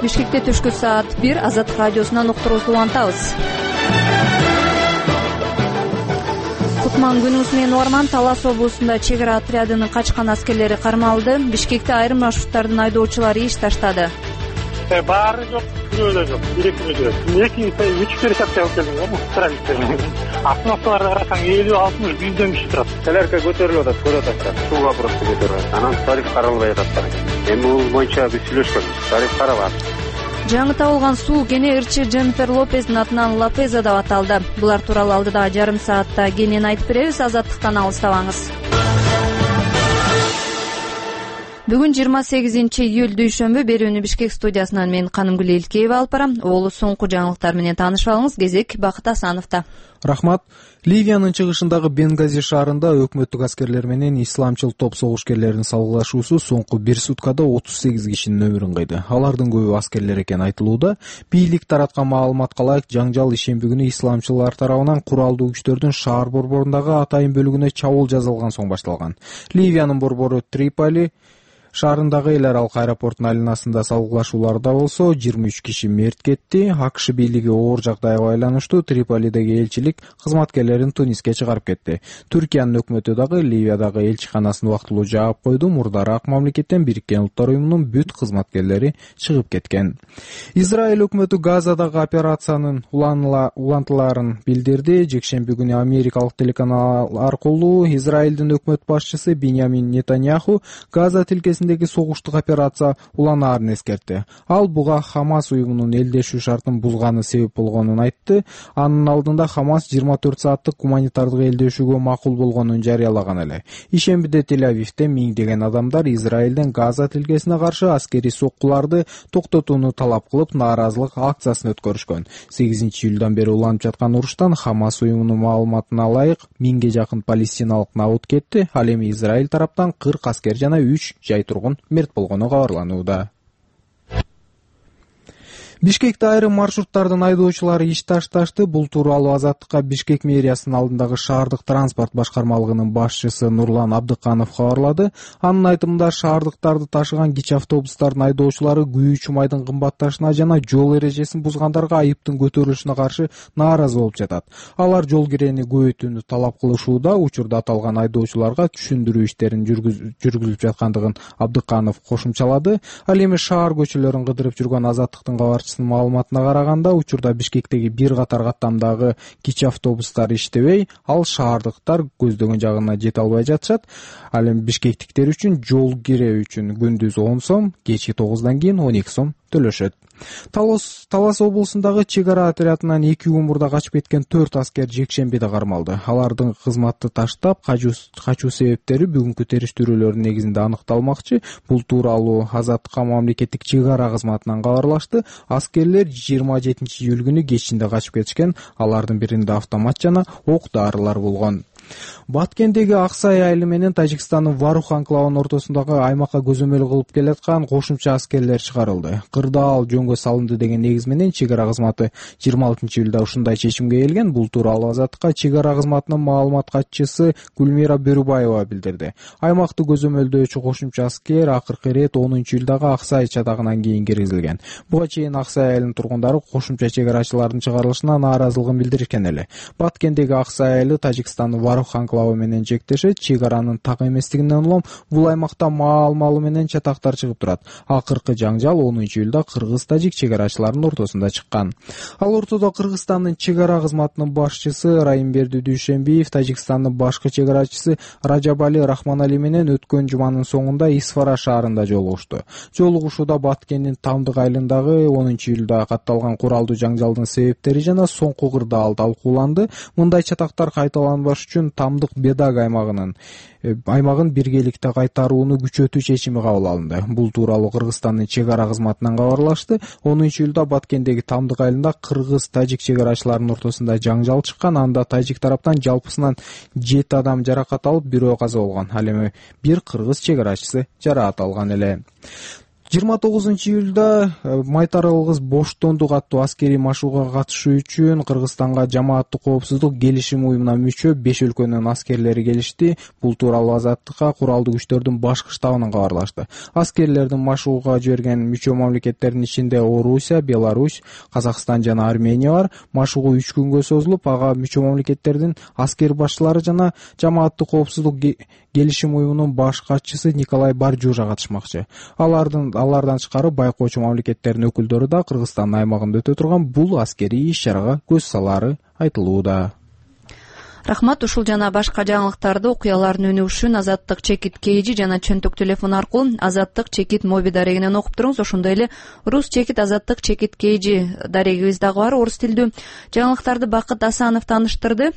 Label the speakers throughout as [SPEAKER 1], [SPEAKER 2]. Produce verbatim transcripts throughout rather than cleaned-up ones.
[SPEAKER 1] Бишкекте түшкү саат бир Азаттык радиосунан уктуруубузду улантабыз. Кутман күнүңүз менен угарман. Талас облусунда чек ара отрядынын качкан аскерлери кармалды. Бишкекте айрым маршруттардын айдоочулары иш таштады.
[SPEAKER 2] Баары жок, бирөө жок, бир-эки жок. эки үч пересадка алып келдим го, транзиттерин. Автоматтарды карасаң элүү алтымыш жүздөн киши турат.
[SPEAKER 3] Телерка көтөрүлүп атат, көрүп атат. Сууга просто көтөрүп. Анан тариф каралбай атат. Эми бул боюнча биз сүйлөшкөнбүз. Тариф каралат.
[SPEAKER 1] Жаңы табылган суу кене ырчы Дженнифер Лопездин атынан Лапеза деп аталды. Булар тууралуу алдыдагы жарым саатта кенен айтып беребиз. Азаттыктан алыстабаңыз. Бүгүн жыйырма сегизинчи июль дүйшөмбү. Берүүнү Бишкек студиясынан мен Канымгүл Элкеева алып барам. Оолу соңку жаңылыктар менен таанышып алыңыз. Кезек Бакыт Асановда.
[SPEAKER 4] Рахмат. Ливиянын чыгышындагы Бенгази шаарында өкмөттүк аскерлер менен исламчыл топ согушкерлеринин салгылашуусу соңку бир суткада отуз сегиз кишинин өмүрүн кыйды. Алардын көбү аскерлер экени айтылууда. Бийлик тараткан маалыматка ылайык, жаңжал ишемби күнү исламчылар тарабынан куралдуу күчтөрдүн шаар борборундагы атайын бөлүгүнө чабуул жасалган соң башталган. Ливиянын борбору Триполи шаарындагы эл аралык аэропорттун айланасында салгылашууларда болсо жыйырма үч киши мерт кетти. АКШ бийлиги оор жагдайга байланыштуу Триполидеги элчилик кызматкерлерин Туниске чыгарып кетти. Түркиянын өкмөтү дагы Ливиядагы элчиканасын убактылуу жаап койду. Мурдараак мамлекеттен Бириккен Улуттар уюмунун бүт кызматкерлери чыгып кеткен. Израиль өкмөтү Газадагы операциянын улантыларын билдирди. Жекшемби күнү америкалык телеканал аркылуу Израилдин өкмөт башчысы Биньямин Нетаньяху Газа тилкесин согуштук операция уланаарын эскертти. Ал буга Хамас уюмунун элдешүү шартын бузганы себеп болгонун айтты. Анын алдында Хамас жыйырма төрт сааттык гуманитардык элдешүүгө макул болгонун жарыялаган эле. Ишембиде Тель-Авивде миңдеген адамдар Израилдин Газа тилкесине каршы аскерий соккуларды токтотууну талап кылып, нааразылык акциясын өткөрүшкөн. сегизинчи июлдан бери уланып жаткан уруштан Хамас уюмунун маалыматына ылайык миңге жакын палестиналык набут кетти. Ал эми Израиль тараптан кырк аскер жана үч жай тургун мерт болгону кабарланууда. Бишкекте айрым маршруттардын айдоочулары иш ташташты. Бул тууралуу Азаттыкка Бишкек мэриясынын алдындагы шаардык транспорт башкармалыгынын башчысы Нурлан Абдыканов кабарлады. Анын айтымында шаардыктарды ташыган кичи автобустардын айдоочулары күйүүчү майдын кымбатташына жана жол эрежесин бузгандарга айыптын көтөрүлүшүнө каршы нааразы болуп жатат. Алар жол кирени көбөйтүүнү талап кылышууда. Учурда аталган айдоочуларга түшүндүрүү иштерин жүргүзүлүп жаткандыгын Абдыканов кошумчалады. Ал эми шаар көчөлөрүн кыдырып жүргөн Азаттыктын кабарчысы маалыматына караганда, учурда Бишкектеги бир катар каттамдагы кичи автобустар иштебей, ал шаардыктар көздөгөн жагына жете албай жатышат. Ал эми бишкектиктер үчүн жол кире үчүн күндүз он сом, кечки тогуздан кийин он эки сом төлөшөт. Талас, Талас облусундагы чек ара отрядынан эки күн мурда качып кеткен төрт аскер жекшембиде кармалды. Алардын кызматты таштап качуу себептери бүгүнкү териштирүүлөрдүн негизинде аныкталмакчы. Бул тууралуу Азаттыкка мамлекеттик чек ара кызматынан кабарлашты. Аскерлер жыйырма жетинчи июль күнү кечинде качып кетишкен. Алардын биринде автомат жана ок дарылар болгон. Баткендеги Аксай айылы менен Тажикстандын Варух анклавынын ортосундагы аймакка көзөмөл кылып келаткан кошумча аскерлер чыгарылды. Кырдаал жөнгө салынды деген негиз менен чек ара кызматы жыйырма алтынчы июлда ушундай чечимге келген. Бул тууралуу Азаттыкка чек ара кызматынын маалымат катчысы Гүлмира Бөрүбаева билдирди. Аймакты көзөмөлдөөчү кошумча аскер акыркы ирет онунчу июлдагы Аксай чатагынан кийин киргизилген. Буга чейин Аксай айылынын тургундары кошумча чек арачылардын чыгарылышына нааразылыгын билдиришкен эле. Баткендеги Аксай айылы Тажикстандын Варух анклавы менен чектешет. Чек аранын так эместигинен улам бул аймакта маал-малы менен чатактар чыгып турат. Акыркы жаңжал онунчу июлда кыргыз-тажик чек арачыларынын ортосунда чыккан. Ал ортодо Кыргызстандын чек ара кызматынын башчысы Райымберди Дүйшембиев, Тажикстандын башкы чек арачысы Ражабали Рахманали менен өткөн жуманын соңунда Исфара шаарында жолугушту. Жолугушууда Баткендин Тамдык айылындагы онунчу июлда катталган куралдуу жаңжалдын себептери жана соңку кырдаал талкууланды. Мындай чатактар кайталанбаш үчүн Тамдык Бедаг аймагынын аймагын биргеликте кайтарууну күчөтүү чечими кабыл алынды. Бул тууралуу Кыргызстандын чек ара кызматынан кабарлашты. онунчу июлда Баткендеги Тамдык айылында кыргыз-тажик чек арачыларынын ортосунда жаңжал чыккан. Анда тажик тараптан жалпысынан жети адам жаракат алып, бирөө каза болгон. Ал эми бир кыргыз чек арачысы жараат алган эле. жыйырма тогузунчу июлда Майтарыл-Кыз Боштондук аттуу аскерий машыгууга катышуу үчүн Кыргызстанга жамааттык коопсуздук келишим уюмуна мүчө беш өлкөнүн аскерлери келишти. Бул тууралуу Азаттыкка куралдуу күчтөрдүн башкы штабынан кабарлашты. Аскерлердин машыгууга жиберген мүчө мамлекеттердин ичинде Орусия, Беларусь, Казакстан жана Армения бар. Машыгуу үч күнгө созулуп, ага мүчө мамлекеттердин аскер башчылары жана жамааттык коопсуздук келишим уюмунун баш катчысы Николай Баржужа катышмакчы. Алардын алардан тышкары байкоочу мамлекеттердин өкүлдөрү да Кыргызстандын аймагында өтө турган бул аскерий иш-чарага көз салары айтылууда.
[SPEAKER 1] Рахмат. Ушул жана башка жаңылыктарды, окуялардын өнүгүшү үчүн Азаттык чекит кейжи жана чөнтөк телефон аркылуу Азаттык чекит моби дарегинен окуп туруңуз. Ошондой эле Рус чекит Азаттык чекит кейжи дарегибиз дагы бар, орус тилдүү. Жаңылыктарды Бакыт Асанов тааныштырды.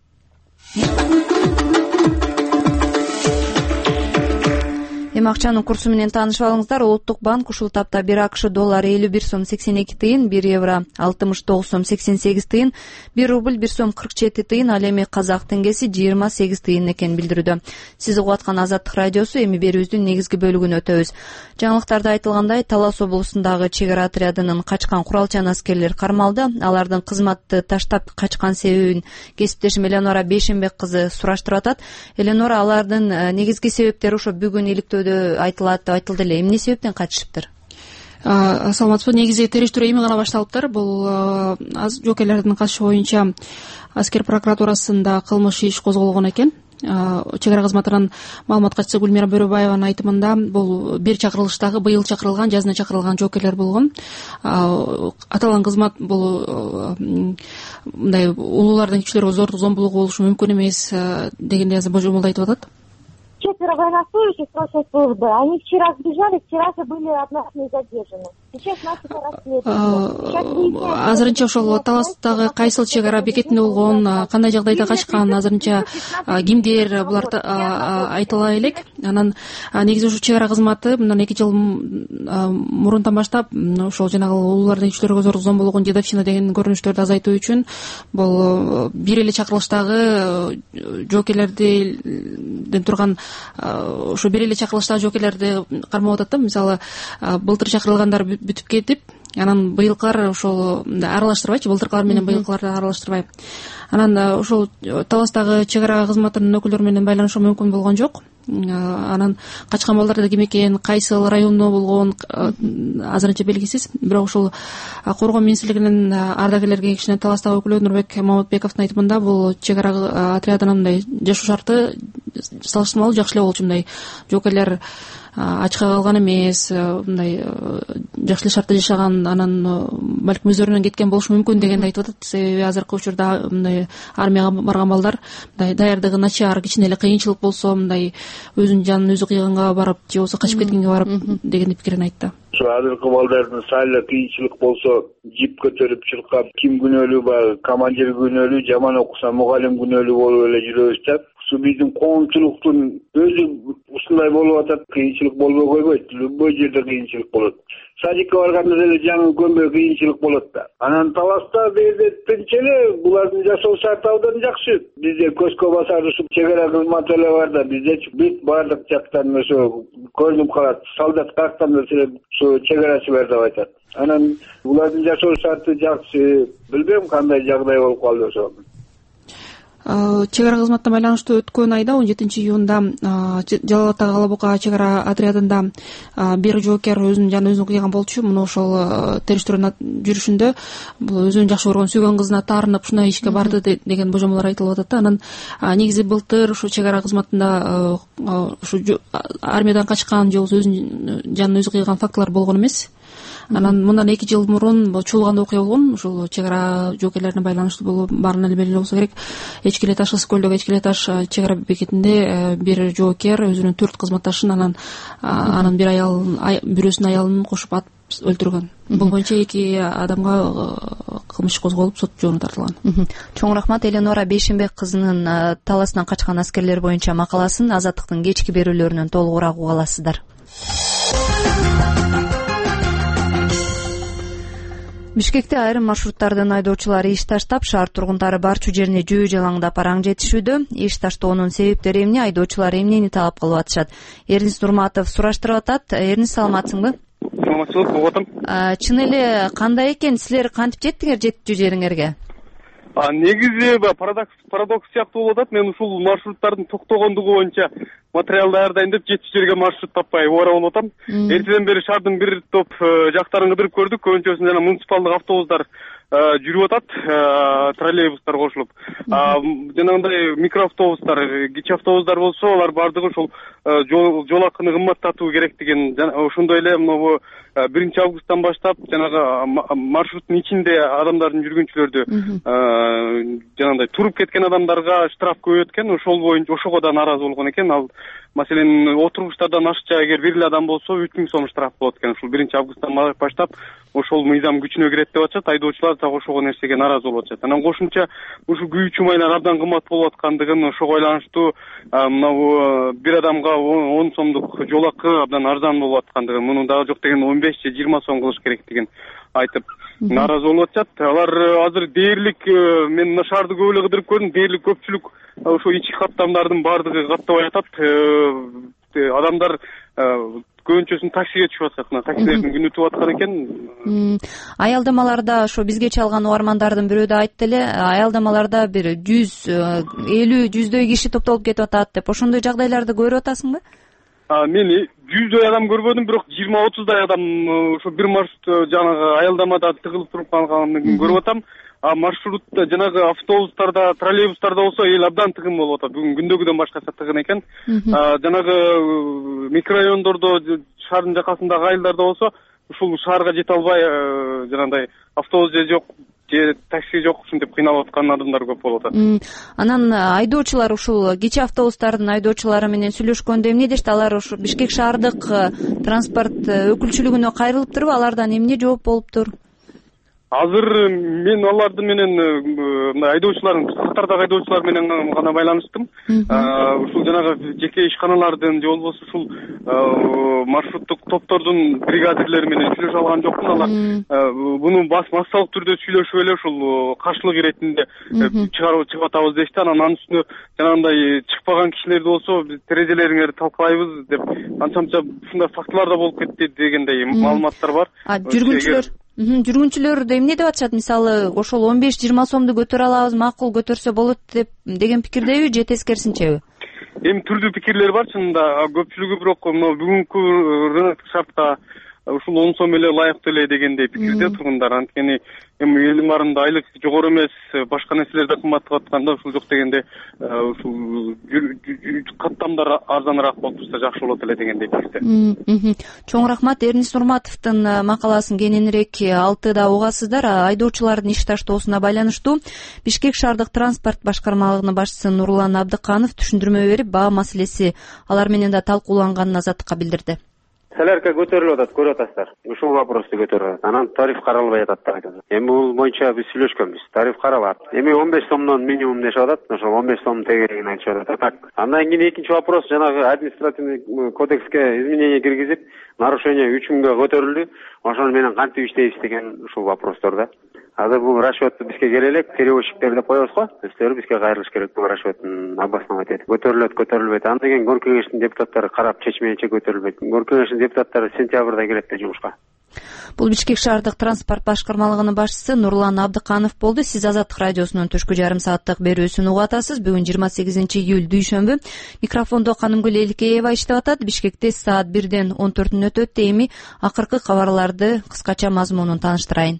[SPEAKER 1] Эми акчанын курсу менен таанышып алыңыздар. Улуттук банк ушул тапта бир АКШ доллары элүү бир сом сексен эки тыйын, бир евро алтымыш тогуз сом сексен сегиз тыйын, бир рубль бир сом кырк жети тыйын, ал эми казак теңгеси жыйырма сегиз тыйын экенин билдирүүдө. Сиз угуп аткан Азаттык радиосу. Эми берүүбүздүн негизги бөлүгүнө өтөбүз. Жаңылыктарда айтылгандай, Талас облусундагы чек ара отрядынын качкан куралчан аскерлер кармалды. Алардын кызматты таштап качкан себебин кесиптешим Эленора Бейшенбек кызы сураштырып атат. Эленора, алардын негизги себептери ошо бүгүн иликтөө айтылат деп айтылды эле. Эмне себептен качышыптыр?
[SPEAKER 5] Саламатсызбы. Негизи териштирүү эми гана башталыптыр. Бул жоокерлердин катышы боюнча аскер прокуратурасында кылмыш иш козголгон экен. Чек ара кызматынын маалымат катчысы Гүлмира Бөрөбаеванын айтымында бул бир чакырылыштагы быйыл чакырылган, жазына чакырылган жоокерлер болгон. Аталган кызмат бул мындай улуулардын кишилерге зор зомбулугу болушу мүмкүн эмес дегендей божомолду айтып атат.
[SPEAKER 6] Четверо военнослужащих прошлой службы, они вчера сбежали, вчера же были однажды задержаны. Сейчас начато расследование.
[SPEAKER 5] Азырынча ошол Таластагы кайсыл чек ара бекетинде болгон, кандай жагдайда качкан, азырынча кимдер, буларды айтыла элек. Анан негизи ушул чек ара кызматы мындан эки жыл мурунтан баштап ошол жанагы улуулардын кишилерге зор зомбулугун, дедовщина деген көрүнүштөрдү азайтуу үчүн бул бир эле чакырылыштагы жоокерлерден турган ошо бир эле чакырылыштагы жоокерлерди кармап атат да. Мисалы, былтыр чакырылгандар бүтүп кетип, анан быйылкылар ошол аралаштырбайчы, былтыркылар менен быйылкыларды аралаштырбай. Анан ошол Таластагы чек ара кызматынын өкүлдөрү менен байланышуу мүмкүн болгон жок. Анан качкан балдар ким экен, кайсыл райондо болгон азырынча белгисиз. Бирок ошол Коргоо министрлигинин ардагерлерге кишинен Таластагы өкүлү Нурбек Маматбековдун айтымында бул чек ара отрядынын мындай жашоо шарты салыштырмалуу жакшы эле болчу. Мындай жоокерлер ачка калган эмес, мындай жакшы эле шартта жашаган, анан балким өздөрүнөн кеткен болушу мүмкүн дегенди айтып атат. Себеби азыркы учурда мындай армияга барган балдар мындай даярдыгы начар, кичине эле кыйынчылык болсо мындай өзүнүн жанын өзү кыйганга барып же болбосо качып кеткенге барып деген пикирин айтты.
[SPEAKER 7] Азыркы балдардын саалла кыйынчылык болсо жип көтөрүп чуркап, ким күнөөлүү бар, командир күнөөлүү, жаман окуса мугалим күнөөлүү болуп эле жүрөбүз да. Ушу биздин коомчулуктун өзү ушундай болуп атат. Кыйынчылык болбой койбойт, любой жерде кыйынчылык болот. Садикке барганда деле жаңы көмбө кыйынчылык болот да. Анан Таласта бергенденче эле булардын жашоо шарты абдан жакшы. Бизде көзгө басар ушул чек ара кызматы эле бар да, бизде бүт баардык жактан ошо көрүнүп калат. Солдат каяктан деле ушу чек арачы бар деп айтат. Анан булардын жашоо шарты жакшы. Билбейм кандай жагдай болуп калды ошо.
[SPEAKER 5] Чек ара кызматына байланыштуу өткөн айда он жетинчи июнда Жалал ата Кала Бука чек ара отрядында бир жоокер өзүнүн жанын өзү кыйган болчу. Муну ошол териштирүү жүрүшүндө бул өзүнүн жакшы көргөн сүйгөн кызына таарынып ушундай ишке барды деген божомолор айтылып атат да. Анан негизи былтыр ушу чек ара кызматында ушу армиядан качкан же болбосо өзүнүн жанын өзү кыйган фактылар болгон эмес. Анан мындан эки жыл мурун Чуулганда окуя болгон. Ушул чек ара жоокерлерине байланыштуу болуп баарына эле белгилүү болсо керек. Эчкиле таш ыс көлдөгү Эчкиле таш чек ара бекетинде бир жоокер өзүнүн төрт кызматташын анан анын бир аял бирөөсүнүн аялын кошуп атып өлтүргөн. Бул боюнча эки адамга кылмыш козголуп сот жоона тартылган.
[SPEAKER 1] Чоң рахмат. Эленора Бейшенбек кызынын Таластан качкан аскерлер боюнча макаласын Азаттыктын кечки берүүлөрүнөн толугураак уга аласыздар. Бишкекте айрым маршруттардын айдоочулары иш таштап, шаар тургундары барчу жерине жөө жалаңдап араң жетишүүдө. Иш таштоонун себептери эмне, айдоочулар эмнени талап кылып атышат? Эрнис Нурматов сураштырып атат. Эрнис, саламатсыңбы?
[SPEAKER 8] саламатчылык угуп атам.
[SPEAKER 1] Чын эле кандай экен, силер кантип жеттиңер жетчү жериңерге?
[SPEAKER 8] Негизи парадокс парадокс сыяктуу болуп атат. Мен ушул маршруттардын токтогондугу боюнча материал даярдайын деп жетчү жерге маршрут таппай оора болуп атам. Эртеден бери шаардын бир топ жактарын кыдырып көрдүк. Көбүнчөсүн жана муниципалдык автобустар жүрүп атат, троллейбустар кошулуп. Жанагындай микроавтобустар, кичи автобустар болсо, алар баардыгы ушул жол акыны кымбаттатуу керектигин, ошондой эле могу биринчи августтан баштап жанагы маршруттун ичинде адамдардын жүргүнчүлөрдү жанагындай туруп кеткен адамдарга штраф көбөйөт экен. Ошол боюнча ошого да нааразы болгон экен. Ал маселен отургучтардан ашча эгер бир эле адам болсо үч миң сом штраф болот экен. Ушул биринчи августтан баштап ошол мыйзам күчүнө кирет деп атышат. Айдоочулар так ошого нерсеге нааразы болуп атышат. Анан кошумча ушул күйүүчү майлар абдан кымбат болуп аткандыгын, ошого байланыштуу мына бир адамга он сомдук жол акы абдан арзан болуп аткандыгын, муну дагы жок дегенде он беш же жыйырма сом кылыш керектигин айтып нааразы болуп атышат. Алар азыр дээрлик, мен мына шаарды көп эле кыдырып көрдүм, дээрлик көпчүлүк ошо ички каттамдардын баардыгы каттабай атат. Адамдар көбүнчөсүн таксиге түшүп атат. Мына таксилердин күнү туп аткан экен.
[SPEAKER 1] Аялдамаларда ошо бизге чалган угармандардын бирөө да айтты эле, аялдамаларда бир жүз элүү жүздөй киши топтолуп кетип атат деп. Ошондой жагдайларды көрүп атасыңбы?
[SPEAKER 8] Мен жүздөй адам көрбөдүм, бирок жыйырма отуздай адам ошо бир маршрут жанагы аялдамада тыгылып туруп калганын көрүп атам. А маршрутта жанагы автобустарда, троллейбустарда болсо эл абдан тыгын болуп атат. Бүгүн күндөгүдөн башкача тыгын экен. Жанагы микрорайондордо, шаардын жакасындагы айылдарда болсо ушул шаарга жете албай жанагындай автобус же жок, же такси жок ушинтип кыйналып аткан адамдар көп болуп атат.
[SPEAKER 1] Анан айдоочулар, ушул кичи автобустардын айдоочулары менен сүйлөшкөндө эмне дешти? Алар ушу Бишкек шаардык транспорт өкүлчүлүгүнө кайрылыптырбы? Алардан эмне жооп болуптур?
[SPEAKER 8] Азыр мен аларды менен мына айдоочулардын, катардагы айдоочулар менен гана байланыштым. Ушул жанагы жеке ишканалардын же болбосо ушул маршруттук топтордун бригадирлери менен сүйлөшө алган жокмун. Алар буну массалык түрдө сүйлөшүп эле ушул каршылык иретинде чыгарып чыгып атабыз дешти. Анан анын үстүнө жанагындай чыкпаган кишилерди болсо биз терезелериңерди талкалайбыз деп анча-мынча ушундай фактылар да болуп кетти дегендей маалыматтар бар.
[SPEAKER 1] Жүргүнчүлөр Жүргүнчүлөр эмне деп атышат? Мисалы, ошол он беш жыйырма сомду көтөрө алабыз, макул көтөрсө болот деп деген пикирдеби же тескерисинчеби?
[SPEAKER 8] Эми түрдүү пикирлер бар чынында. Көпчүлүгү бирок мына бүгүнкү рыноктук шартта ушул он сом эле лайыктуу эле дегендей пикирде тургундар. Анткени эми элдин баарында айлык жогору эмес, башка нерселер да кымбаттап атканда ушул жок дегенде ушул каттамдар арзаныраак болуп турса жакшы болот эле дегендей пикирде.
[SPEAKER 1] Чоң рахмат. Эрнис Нурматовдун макаласын кененирээк алтыда угасыздар. Айдоочулардын иш таштоосуна байланыштуу Бишкек шаардык транспорт башкармалыгынын башчысы Нурлан Абдыканов түшүндүрмө берип, баа маселеси алар менен да талкууланганын Азаттыкка билдирди.
[SPEAKER 3] Селерке көтөрүлүп атат, көрүп атасыздар. Ушул вопросту көтөрүп атат. Анан тариф каралбай атат деп айтат. Эми бул боюнча биз сүйлөшкөнбүз. Тариф каралат. Эми он беш сомдон минимум дешип атат. Ошол он беш сом тегерегин айтышып атат. Так. Андан кийин экинчи вопрос, жанагы административный кодекске изменение киргизип, нарушение үч миңге көтөрүлдү. Ошону менен кантип иштейбиз деген ушул вопростор да. Азыр бул расчётту бизге келе элек, перевозчиктер деп коебуз го. Өздөрү бизге кайрылыш керек бул расчёттун обосновать этип. Көтөрүлөт, көтөрүлбөйт. Андан кийин Гор кеңештин депутаттары карап чечмейинче көтөрүлбөйт. Гор кеңештин депутаттары сентябрда келет да жумушка.
[SPEAKER 1] Бул Бишкек шаардык транспорт башкармалыгынын башчысы Нурлан Абдыканов болду. Сиз Азаттык радиосунун түшкү жарым сааттык берүүсүн угуп атасыз. Бүгүн жыйырма сегизинчи июль дүйшөмбү. Микрофондо Канымгүл Эликеева иштеп атат. Бишкекте саат бирден он төртүн өтөт. Эми акыркы кабарларды кыскача мазмунун тааныштырайын.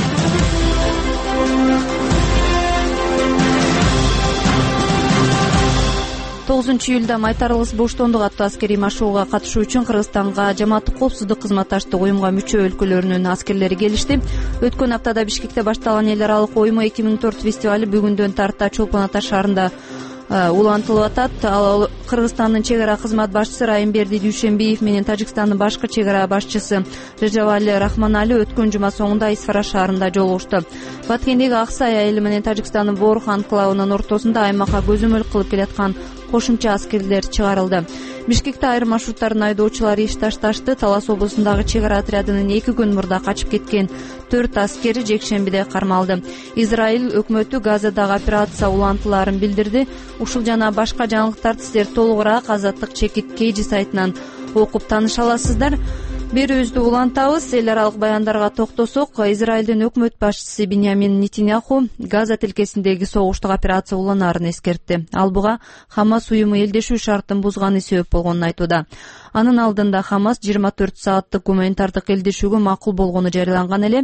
[SPEAKER 1] тогузунчу июлда Майтарылыс Боштондук аттуу аскерий машыгууга катышуу үчүн Кыргызстанга Жамааттык коопсуздук кызматташтык уюмга мүчө өлкөлөрүнүн аскерлери келишти. Өткөн аптада Бишкекте башталган эл аралык оймо эки миң төрт фестиваль бүгүндөн тарта Чолпон Ата шаарында улантылып атат. Ал Кыргызстандын чек ара кызмат башчысы Райымберди Дүйшөнбиев менен Тажикстандын башкы чек ара башчысы Режавали Рахманали өткөн жума соңунда Исфара шаарында жолугушту. Баткендеги Аксай айылы менен Тажикстандын Борух анклавынын ортосунда аймакка көзөмөл кылып келаткан кошумча аскерлер чыгарылды. Бишкекте айрым маршруттардын айдоочулары иш ташташты. Талас облусундагы чек ара отрядынын эки күн мурда качып кеткен төрт аскери жекшембиде кармалды. Израиль өкмөтү Газадагы операция улантыларын билдирди. Ушул жана башка жаңылыктарды сиздер толугураак Азаттык чекит Кейджи сайтынан окуп тааныша аласыздар. берүүбүздү улантабыз. Эл аралык баяндарга токтосок, Израилдин өкмөт башчысы Биньямин Нетаньяху Газа тилкесиндеги согуштук операция уланаарын эскертти. Ал буга Хамас уюму элдешүү шартын бузганы себеп болгонун айтууда. Анын алдында Хамас жыйырма төрт сааттык гуманитардык элдешүүгө макул болгону жарыяланган эле.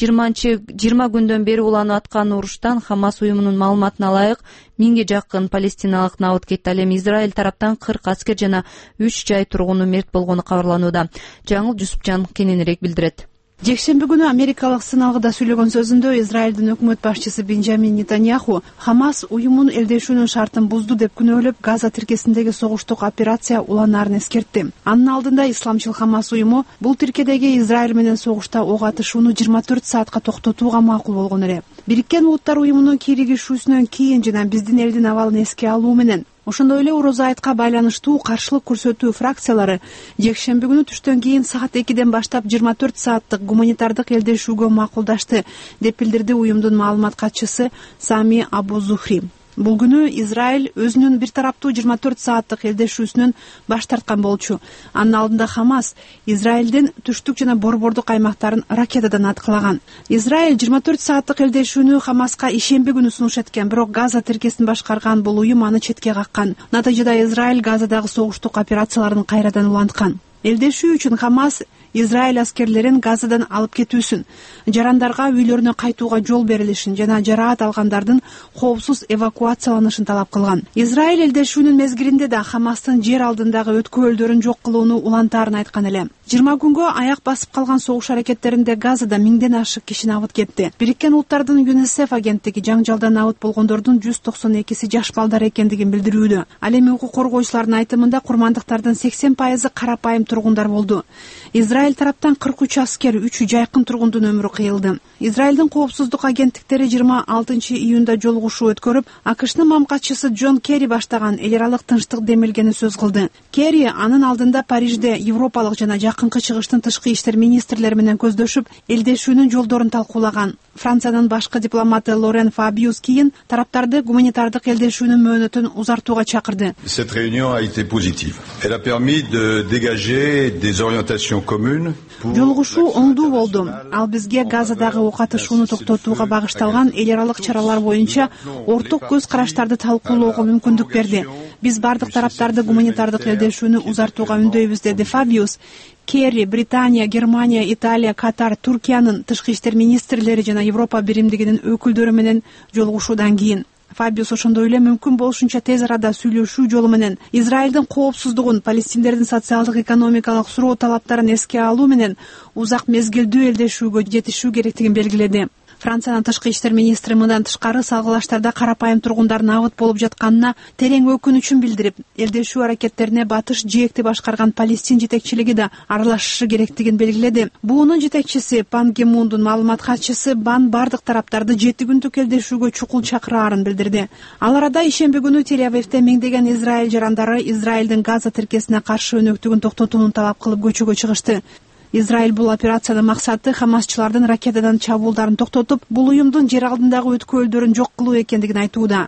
[SPEAKER 1] жыйырма күндөн бери уланып аткан уруштан Хамас уюмунун маалыматына ылайык миңге жакын палестиналык набыт кетти. Ал эми Израиль тараптан кырк аскер жана үч жай тургуну мерт болгону кабарланууда. Жаңыл Жусупжан кененирээк билдирет.
[SPEAKER 9] Жекшемби күнү америкалык сыналгыда сөйлөгөн сөзүндө Израилдин өкмөт башчысы Бенджамин Нетаньяху Хамас уюмун элдешүүнүн шартын бузду деп күнөөлөп, Газа тиркесиндеги согуштук операция уланаарын эскертти. Анын алдында исламчыл Хамас уюму бул тиркедеги Израиль менен согушта ок атышууну жыйырма төрт саатка токтотууга макул болгон эле. Бириккен Улуттар уюмунун киригишүүсүнөн кийин жана биздин элдин абалын эске алуу менен ошондой эле Орозо айтка байланыштуу каршылык көрсөтүү фракциялары жекшемби күнү түштөн кийин саат экиден баштап жыйырма төрт сааттык гуманитардык элдешүүгө макулдашты деп билдирди уюмдун маалымат катчысы Сами Абу Зухри. Бул күнү Израиль өзүнүн бир тараптуу жыйырма төрт сааттык элдешүүсүнөн баш тарткан болчу. Анын алдында Хамас Израилдин түштүк жана борбордук аймактарын ракетадан аткылаган. Израиль жыйырма төрт сааттык элдешүүнү Хамаска ишемби күнү сунуш эткен, бирок Газа тиркесин башкарган бул уюм аны четке каккан. Натыйжада Израиль Газадагы согуштук операцияларын кайрадан уланткан. Элдешүү үчүн Хамас Израиль аскерлерин Газадан алып кетүүсүн, жарандарга үйлөрүнө кайтууга жол берилишин жана жараат алгандардын коопсуз эвакуацияланышын талап кылган. Израиль элдешүүнүн мезгилинде да Хамастын жер алдындагы өткөөлдөрүн жок кылууну улантаарын айткан эле. жыйырма күнгө аяк басып калган согуш аракеттеринде Газада миңден ашык киши набыт кетти. Бириккен Улуттардын ЮНИСЕФ агенттиги жаңжалдан набыт болгондордун жүз токсон экиси жаш балдар экендигин билдирүүдө. Ал эми укук коргоочулардын айтымында курмандыктардын сексен пайызы карапайым тургундар болду. Израиль тараптан кырк үч аскер, үч жайкын тургундун өмүрү кыйылды. Израилдин коопсуздук агенттиктери жыйырма алтынчы июнда жолугушуу өткөрүп, АКШнын мамкатчысы Джон Керри баштаган эл аралык тынчтык демилгени сөз кылды. Керри анын алдында Парижде Европалык жана Жакынкы Чыгыштын тышкы иштер министрлери менен көздөшүп, элдешүүнүн жолдорун талкуулаган. Франциянын башкы дипломаты Лорен Фабиус кийин тараптарды гуманитардык элдешүүнүн мөөнөтүн узартууга чакырды.
[SPEAKER 10] Cette réunion a été positive. Elle a permis de dégager des orientations communes.
[SPEAKER 9] Жолугушуу оңдуу болду. Ал бизге Газадагы ок атышууну токтотууга багышталган эл аралык чаралар боюнча орток көз караштарды талкуулоого мүмкүндүк берди. Биз бардык тараптарды гуманитардык элдешүүнү узартууга үндөйбүз, деди Фабиус. Керри, Британия, Германия, Италия, Катар, Туркиянын тышкы иштер министрлери жана Европа биримдигинин өкүлдөрү менен жолугушуудан кийин Фабиус ошондой эле мүмкүн болушунча тез арада сүйлөшүү жолу менен Израилдин коопсуздугун, палестиндердин социалдык экономикалык суроо талаптарын эске алуу менен узак мезгилдүү элдешүүгө жетишүү керектигин белгиледи. Франциянын тышкы иштер министри мындан тышкары салгылаштарда карапайым тургундар набыт болуп жатканына терең өкүнүчүн билдирип, элдешүү аракеттерине батыш жээкти башкарган Палестин жетекчилиги да аралашышы керектигин белгиледи. Буунун жетекчиси Пан Ги Мундун маалымат катчысы Бан бардык тараптарды жети күндүк элдешүүгө чукул чакыраарын билдирди. Ал арада ишемби күнү Тель-Авивде миңдеген Израиль жарандары Израилдин Газа тиркесине каршы өнөктүгүн токтотууну талап кылып көчөгө чыгышты. Израиль бул операциянын максаты хамасчылардын ракетадан чабуулдарын токтотуп, бул уюмдун жер алдындагы өткөөлдөрүн жок кылуу экендигин айтууда.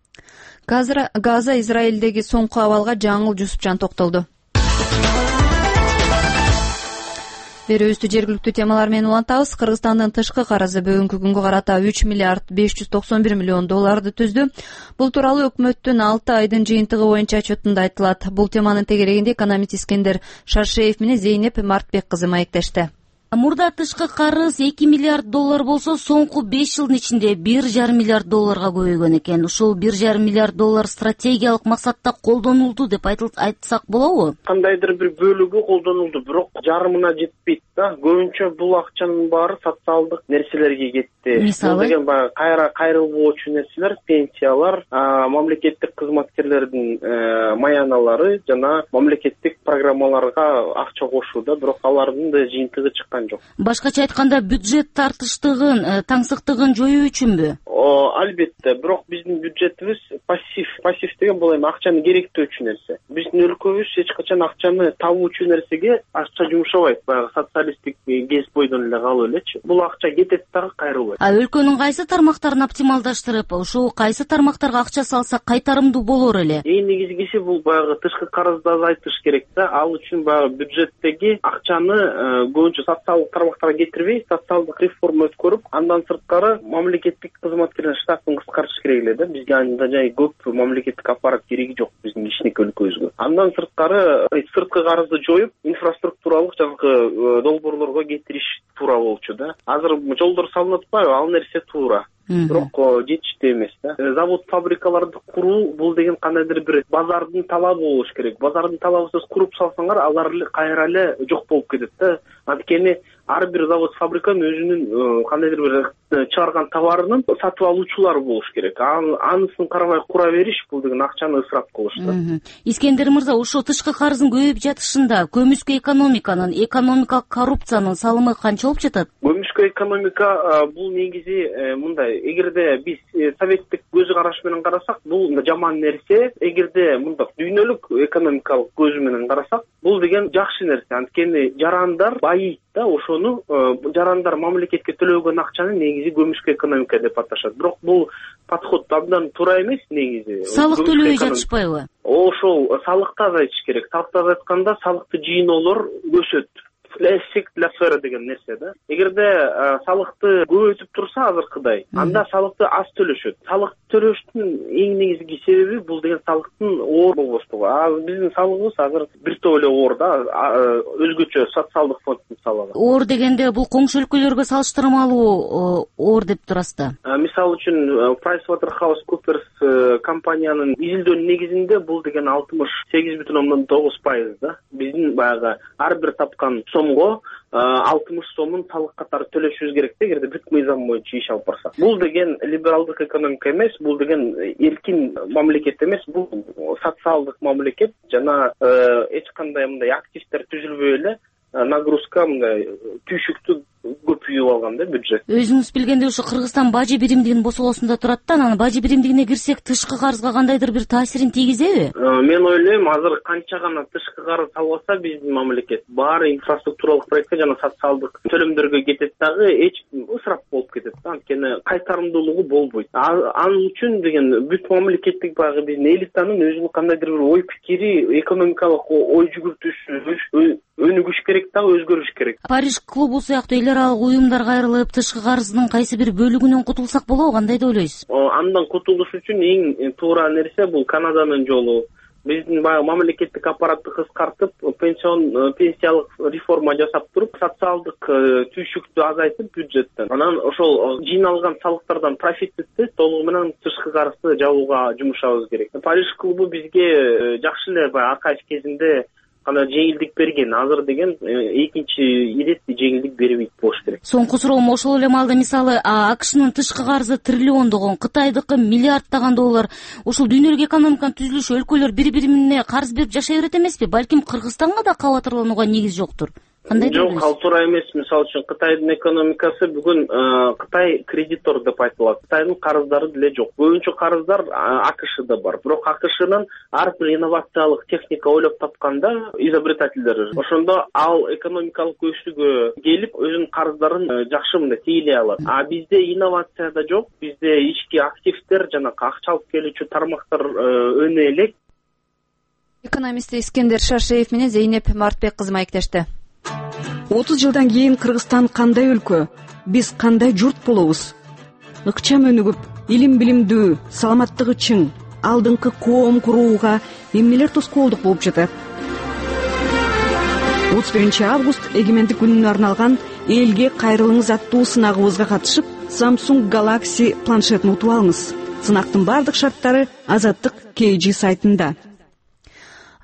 [SPEAKER 1] Газа Израилдеги соңку абалга Жаңыл Жусупжан токтолду. Берүүбүздү жергиликтүү темалар менен улантабыз. Кыргызстандын тышкы карызы бүгүнкү күнгө карата үч миллиард беш жүз токсон бир миллион долларды түздү. Бул тууралуу өкмөттүн алты айдын жыйынтыгы боюнча отчетунда айтылат. Бул теманын тегерегинде экономист Искендер Шаршеев менен Зейнеп Мартбек кызы маектешти.
[SPEAKER 11] Мурда тышкы карыз эки миллиард доллар болсо, соңку беш жылдын ичинде бир жарым миллиард долларга көбөйгөн экен. Ушул бир жарым миллиард доллар стратегиялык максатта колдонулду деп айтсак болобу?
[SPEAKER 12] Кандайдыр бир бөлүгү колдонулду, бирок жарымына жетпейт да. Көбүнчө бул акчанын баары социалдык нерселерге кетти.
[SPEAKER 11] Мисалы
[SPEAKER 12] деген баягы кайра кайрылуучу нерселер, пенсиялар, мамлекеттик кызматкерлердин маяналары жана мамлекеттик программаларга акча кошууда, бирок алардын да жыйынтыгы чыккан кайрылган жок.
[SPEAKER 11] Башкача айтканда бюджет тартыштыгын, таңсыктыгын жоюу үчүнбү?
[SPEAKER 12] Албетте, бирок биздин бюджетибиз пассив. Пассив деген бул эми акчаны керектөөчү нерсе. Биздин өлкөбүз эч качан акчаны табуучу нерсеге акча жумшабайт. Баягы социалисттик кез бойдон эле калып элечи. Бул акча кетет дагы кайрылбайт.
[SPEAKER 11] А өлкөнүн кайсы тармактарын оптималдаштырып, ошол кайсы тармактарга акча салса кайтарымдуу болор эле?
[SPEAKER 12] Эң негизгиси бул баягы тышкы карызды азайтыш керек да. Ал үчүн баягы бюджеттеги акчаны көбүнчө социалдык тармактарга кетирбей, социалдык реформа өткөрүп, андан сырткары мамлекеттик кызматкерлер штатын кыскартыш керек эле да. Бизге анда жай көп мамлекеттик аппарат кереги жок биздин кичинекей өлкөбүзгө. Андан сырткары сырткы карызды жоюп, инфраструктуралык жанагы долбоорлорго кетириш туура болчу да. Азыр жолдор салынып атпайбы? Ал нерсе туура. Бирок жетиштүү эмес да. Завод, фабрикаларды куруу бул деген кандайдыр бир базардын талабы болуш керек. Базардын талабысыз куруп салсаңар, алар кайра эле жок болуп кетет да. Анткени ар бир завод, фабриканын өзүнүн кандайдыр бир чыгарган товарынын сатып алуучулары болуш керек. Анысын карабай кура бериш бул деген акчаны ысырап кылыш да.
[SPEAKER 11] Искендер мырза, ошо тышкы карыздын көбөйүп жатышында көмүскө экономиканын, экономикалык коррупциянын салымы канча болуп жатат?
[SPEAKER 12] Көмүскө экономика бул негизи мындай, эгерде биз советтик көз караш менен карасак, бул жаман нерсе. Эгерде мындай дүйнөлүк экономикалык көз менен карасак, бул деген жакшы нерсе. Анткени жарандар байыйт да, ошону жарандар мамлекетке төлөгөн акчаны негизи көмүскө экономика деп аташат. Бирок бул подход абдан туура эмес негизи.
[SPEAKER 11] Салык төлөбөй жатышпайбы?
[SPEAKER 12] Ошол салыкты азайтыш керек. Салыкты азайтканда салыкты жыйноолор өсөт. Эффект для сферы деген нерсе да. Эгерде салыкты көбөйтүп турса азыркыдай, анда салыкты аз төлөшөт. Салык төлөштүн эң негизги себеби бул деген салыктын оор болбоштугу. А биздин салыгыбыз азыр бир топ эле оор да, өзгөчө социалдык фонддун салыгы.
[SPEAKER 11] Оор дегенде бул коңшу өлкөлөргө салыштырмалуу оор деп турасызда?
[SPEAKER 12] Мисалы үчүн PricewaterhouseCoopers компаниянын изилдөөнүн негизинде бул деген алтымыш сегиз бүтүн ондон тогуз пайыз да. Биздин баягы ар бир тапкан сомго алтымыш сомун салык катары төлөшүбүз керек да, эгерде бүт мыйзам боюнча иш алып барсак. Бул деген либералдык экономика эмес, бул деген эркин мамлекет эмес, бул социалдык мамлекет. Жана эч кандай мындай активдер түзүлбөй эле нагрузка мындай түйшүктү көпүйүп алган да бюджет.
[SPEAKER 11] Өзүңүз билгендей ошо Кыргызстан бажы биримдигинин босоосунда турат да, анан бажы биримдигине кирсек тышкы карызга кандайдыр бир таасирин тийгизеби?
[SPEAKER 12] Мен ойлойм, азыр канча гана тышкы карыз албаса биздин мамлекет баары инфраструктуралык проектке жана социалдык төлөмдөргө кетет дагы, эч ысырап болуп кетет да. Анткени кайтарымдуулугу болбойт. Анын үчүн деген бүт мамлекеттик баягы биздин элитанын өзүнүн кандайдыр бир ой пикири, экономикалык ой жүгүртүүсү өнүгүш керек да, өзгөрүш керек.
[SPEAKER 11] Париж клубу сыяктуу эл аралык уюмдар кайрылып, тышкы карыздын кайсы бир бөлүгүнөн кутулсак болобу? Кандай деп ойлойсуз?
[SPEAKER 12] Андан кутулуш үчүн эң туура нерсе бул Канаданын жолу. Биздин баягы мамлекеттик аппаратты кыскартып, пенсион пенсиялык реформа жасап туруп, социалдык түйшүктү азайтып бюджеттен. Анан ошол жыйналган салыктардан профитти толугу менен тышкы карызды жабууга жумшабыз керек. Париж клубу бизге жакшы эле баягы Акаев кезинде кандай жеңилдик берген, азыр деген экинчи ирет жеңилдик бербейт болуш керек.
[SPEAKER 11] Соңку суроом ошол эле маалда мисалы АКШнын тышкы карызы триллиондогон, Кытайдыкы миллиарддаган доллар. Ошол дүйнөлүк экономиканын түзүлүшү өлкөлөр бири-бирине карыз берип жашай берет эмеспи? Балким Кыргызстанга да кабатырланууга негиз жоктур.
[SPEAKER 12] Жок, ал туура эмес. Мисалы үчүн Кытайдын экономикасы бүгүн Кытай кредитор деп айтылат. Кытайдын карыздары деле жок. Көбүнчө карыздар АКШда бар. Бирок АКШнын ар бир инновациялык техника ойлоп тапканда изобретательдер. Ошондо ал экономикалык өсүүгө келип, өзүнүн карыздарын жакшы мындай тейлей алат. А бизде инновация да жок. Бизде ички активдер жана акча алып келүүчү тармактар өнө элек.
[SPEAKER 1] Экономист Искендер Шашеев менен Зейнеп Мартбек кызы маектешти.
[SPEAKER 13] отуз жылдан кийин Кыргызстан кандай өлкө, биз кандай журт болобуз? Ыкчам өнүгүп, илим билимдүү, саламаттыгы чың, алдыңкы коом курууга эмнелер тоскоолдук болуп жатат? отуз биринчи август эгемендик күнүнө арналган элге кайрылыңыз аттуу сынагыбызга катышып, Samsung Galaxy планшетін утуп алыңыз. Сынактын бардык шарттары Азаттык кей жи сайтында.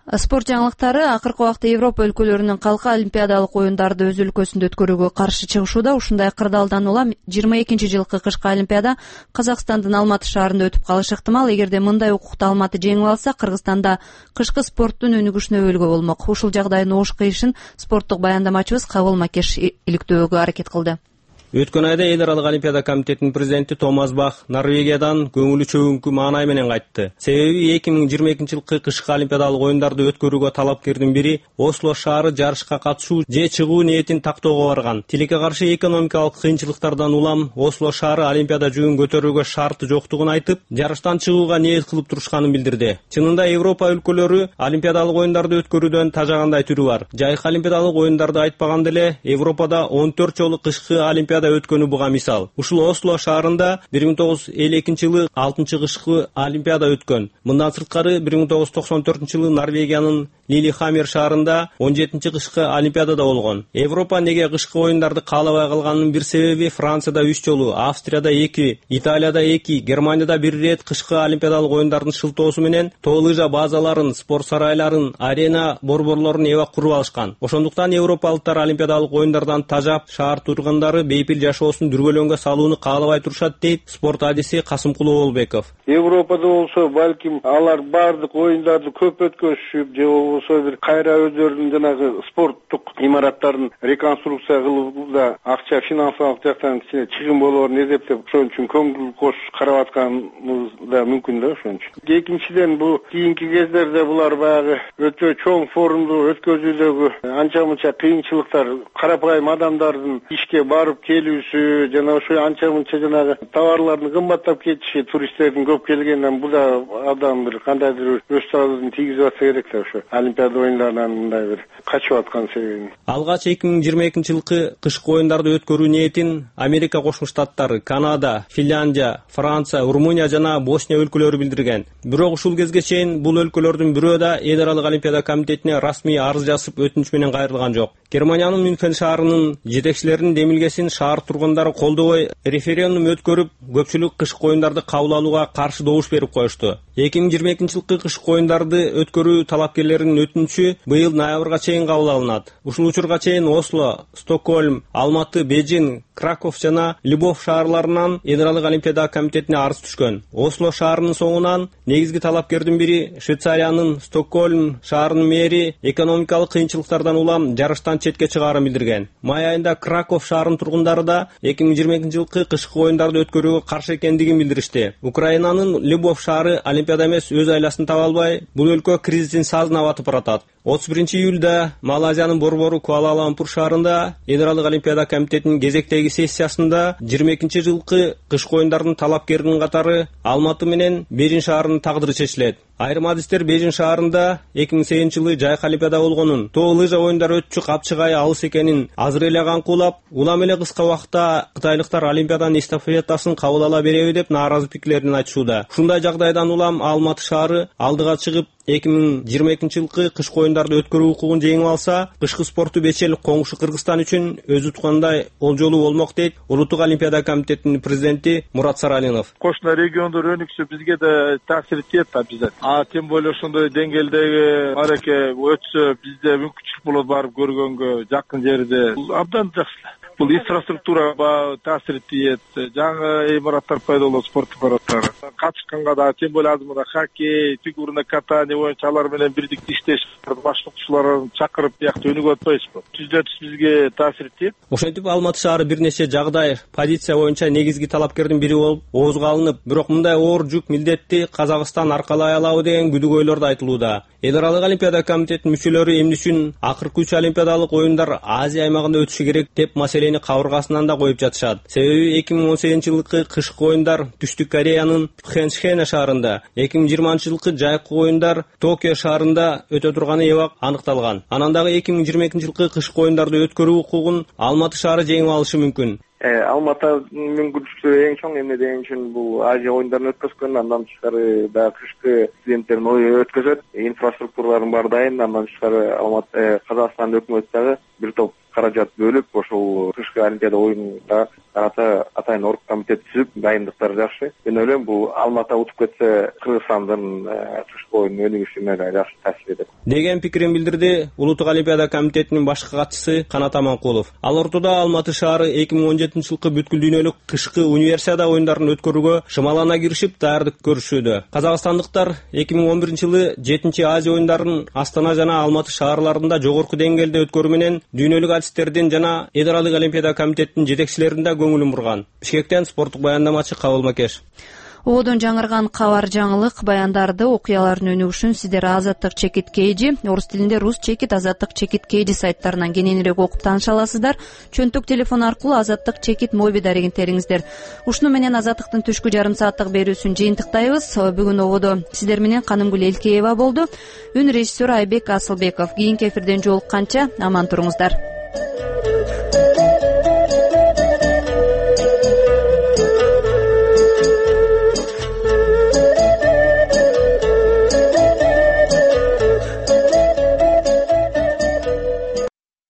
[SPEAKER 1] Спорт жаңылыктары. Акыркы убакта Европа өлкөлөрүнүн калкы олимпиадалык оюндарды өз өлкөсүндө өткөрүүгө каршы чыгышууда. Ушундай кырдаалдан улам жыйырма экинчи жылкы кышкы олимпиада Казакстандын Алматы шаарында өтүп калышы ыктымал. Эгерде мындай укукту Алматы жеңип алса, Кыргызстанда кышкы спорттун өнүгүшүнө өбөлгө болмок. Ушул жагдайдын оош кыйышын спорттук баяндамачыбыз Кабыл Макеш иликтөөгө аракет кылды.
[SPEAKER 14] Өткөн айда эл аралык олимпиада комитетинин президенти Томас Бах Норвегиядан көңүлү чөгүнкү маанай менен кайтты. Себеби эки миң жыйырма экинчи жылкы кышкы олимпиадалык оюндарды өткөрүүгө талапкердин бири Осло шаары жарышка катышуу же чыгуу ниетин тактоого барган. Тилекке каршы экономикалык кыйынчылыктардан улам Осло шаары олимпиада жүгүн көтөрүүгө шарты жоктугун айтып, жарыштан чыгууга ниет кылып турушканын билдирди. Чынында Европа өлкөлөрү олимпиадалык оюндарды өткөрүүдөн тажагандай түрү бар. Жайкы олимпиадалык оюндарды айтпаганда эле Европада он төрт жолу кышкы олимпиада өткөнү буга мисал. Ушул Осло шаарында бир миң тогуз жүз элүү экинчи жылы алтынчы кышкы олимпиада өткөн. Мындан сырткары бир миң тогуз жүз токсон төртүнчү жылы Норвегиянын Лилихаммер шаарында он жетинчи кышкы олимпиадада болгон. Европа неге кышкы оюндарды каалабай калганынын бир себеби Францияда үч жолу, Австрияда эки, Италияда эки, Германияда бир рет кышкы олимпиадалык оюндардын шылтоосу менен тоо лыжа базаларын, спорт сарайларын, арена борборлорун эбак куруп алышкан. Ошондуктан европалыктар олимпиадалык оюндардан тажап, шаар тургундары бейпил жашоосун дүргөлөнгө салууну каалабай турушат дейт спорт адиси Касымкулуу Болбеков.
[SPEAKER 15] Европада болсо балким алар бардык оюндарды көп өткөрүшүп, же болбосо бир кайра өздөрүнүн жанагы спорттук имараттарын реконструкция кылып да акча финансылык жактан кичине чыгым болоорун эсептеп, ошон үчүн көңүл кошуп карап атканыбыз да мүмкүн да ошон үчүн. Экинчиден, бул кийинки кездерде булар баягы өтө чоң форумду өткөзүүдөгү анча мынча кыйынчылыктар, карапайым адамдардын ишке барып келүүсү, жана ошо анча мынча жанагы товарлардын кымбаттап кетиши, туристтердин көп келгенден бул да адам бир кандайдыр өз таасирин тийгизип атса керек да ошо олимпиада оюндарынан мындай бир качып аткан себебин.
[SPEAKER 14] Алгач эки миң жыйырма экинчи жылкы кышкы оюндарды өткөрүү ниетин Америка Кошмо Штаттары, Канада, Финляндия, Франция, Румыния жана Босния өлкөлөрү билдирген. Бирок ушул кезге чейин бул өлкөлөрдүн бирөө да эл аралык олимпиада комитетине расмий арыз жазып өтүнүч менен кайрылган жок. Германиянын Мюнхен шаарынын жетекчилеринин демилгесин шаар тургундары колдобой референдум өткөрүп, көпчүлүк кышкы оюндарды кабыл алууга каршы добуш берип коюшту. эки миң жыйырма экинчи жылкы кышкы оюндарды өткөрүү талапкерлеринин өтүнүчү быйыл ноябрга чейин кабыл алынат. Ушул учурга чейин Осло, Стокгольм, Алматы, Бейжин, Краков жана Львов шаарларынан эл аралык олимпиада комитетине арыз түшкөн. Осло шаарынын соңунан негизги талапкердин бири Швейцариянын Стокгольм шаарынын мэри экономикалык кыйынчылыктардан улам жарыштан четке чыгаарын билдирген. Май айында Краков шаарынын тургундары да эки миң жыйырма экинчи жылкы кышкы оюндарды өткөрүүгө каршы экендигин билдиришти. Украинанын Львов шаары олимпиада эмес өз айласын таба албай, бул өлкө кризистин сазына батып баратат. отуз биринчи июлда Малайзиянын борбору Куала-Лумпур шаарында эл аралык олимпиада комитетинин кезектеги сессиясында жыйырма экинчи жылкы кышкы оюндардын талапкеринин катары Алматы менен Бейжин шаарынын тагдыры чечилет. Айрым адистер Бейжин шаарында эки миң сегизинчи жылы жайкы олимпиада болгонун, тоо лыжа оюндары өтчү капчыгай алыс экенин азыр эле каңкуулап, улам эле кыска убакта кытайлыктар олимпиаданын эстафетасын кабыл ала береби деп нааразы пикирлерин айтышууда. Ушундай жагдайдан улам Алматы шаары алдыга чыгып эки миң жыйырма экинчи жылкы кышкы оюндарды өткөрүү укугун жеңип алса, кышкы спорту бечел коңшу Кыргызстан үчүн өзү уткандай олжолуу болмок дейт Улуттук олимпиада комитетинин президенти Мурат Саралинов.
[SPEAKER 15] Кошуна региондор өнүксө бизге да таасир этет обязательно. А тем более ошондой деңгээлдеги мараке өтсө бизде мүмкүнчүлүк болот барып көргөнгө, жакын жерде. Абдан жакшы. Бул инфраструктурага таасир этет, жаңы имараттар пайда болот, спорт имараттары. Катышканга да, тем более азыр мына хоккей, фигурное катание боюнча алар менен бирдикте иштеш, башкычыларын чакырып биякта өнүгүп атпайбызбы? Түздө түз бизге таасир этет.
[SPEAKER 14] Ошентип Алматы шаары бир нече жагдай, позиция боюнча негизги талапкердин бири болуп оозго алынып, бирок мындай оор жүк милдетти Казакстан аркалай алабы деген күдүгөйлөр да айтылууда. Эл аралык олимпиада комитетинин мүчөлөрү эмне үчүн акыркы үч олимпиадалык оюндар Азия аймагында өтүшү керек деп маселени кабыргасынан да коюп жатышат. Себеби эки миң он сегизинчи жылкы кышкы оюндар Түштүк Кореянын Пхенчхэн шаарында, эки миң жыйырманчы жылкы жайкы оюндар Токио шаарында өтө турганы эбак аныкталган. Анан дагы эки миң жыйырма экинчи жылкы кышкы оюндарды өткөрүү укугун Алматы шаары жеңип алышы мүмкүн.
[SPEAKER 16] Алматы мүмкүнчүлүгү эң чоң эмне деген үчүн бул Азия оюндарын өткөзгөн, андан тышкары да кышкы студенттердин ою өткөзөт, инфраструктуралардын баары дайын, андан тышкары Алматы Казакстан өкмөтү дагы бир топ каражат бөлүп ошол кышкы олимпиада оюнунда карата атайын орг комитет түзүп дайындыктары жакшы. Мен ойлойм бул Алматы утуп кетсе Кыргызстандын кышкы оюн өнүгүшүнө да жакшы таасир этет
[SPEAKER 14] деген пикирин билдирди улуттук олимпиада комитетинин башкы катчысы Канат Аманкулов. Ал ортодо Алматы шаары эки миң он жетинчи жылкы бүткүл дүйнөлүк кышкы универсиада оюндарын өткөрүүгө шымалана киришип даярдык көрүшүүдө. Казакстандыктар эки миң он биринчи жылы жетинчи Азия оюндарын Астана жана Алматы шаарларында жогорку деңгээлде өткөрүү менен дүйнөлүк артисттердин жана Эд Аралык олимпиада комитетинин жетекчилеринин да көңүлүн бурган. Бишкектен спорттук баяндамачы Кабыл Макеш.
[SPEAKER 1] Ободон жаңырган кабар жаңылык баяндарды окуялардын өнүгүшүн сиздер Азаттык чекит кейжи, орус тилинде Рус чекит, Азаттык чекит кейжи сайттарынан кененирээк окуп тааныша аласыздар. Чөнтөк телефон аркылуу Азаттык чекит моби дарегиңтериңиздер. Ушуну менен Азаттыктын түшкү жарым сааттык берүүсүн жыйынтыктайбыз. Бүгүн ободо сиздер менен Канымгүл Элкеева болду. Үн режиссеру Айбек Асылбеков. Кийинки эфирден жолукканча аман туруңуздар.